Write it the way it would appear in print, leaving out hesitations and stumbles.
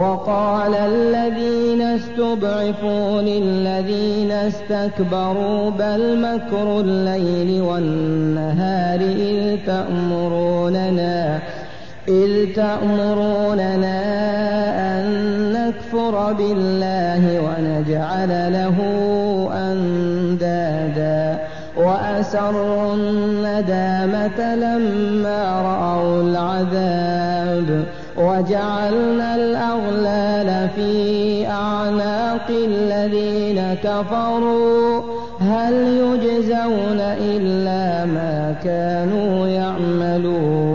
وقال الذين استضعفوا للذين استكبروا بل مكر الليل والنهار إذ تأمروننا أن نكفر بالله ونجعل له أندادا وأسروا الندامة لما رأوا العذاب وجعلنا الأغلال في أعناق الذين كفروا هل يجزون إلا ما كانوا يعملون.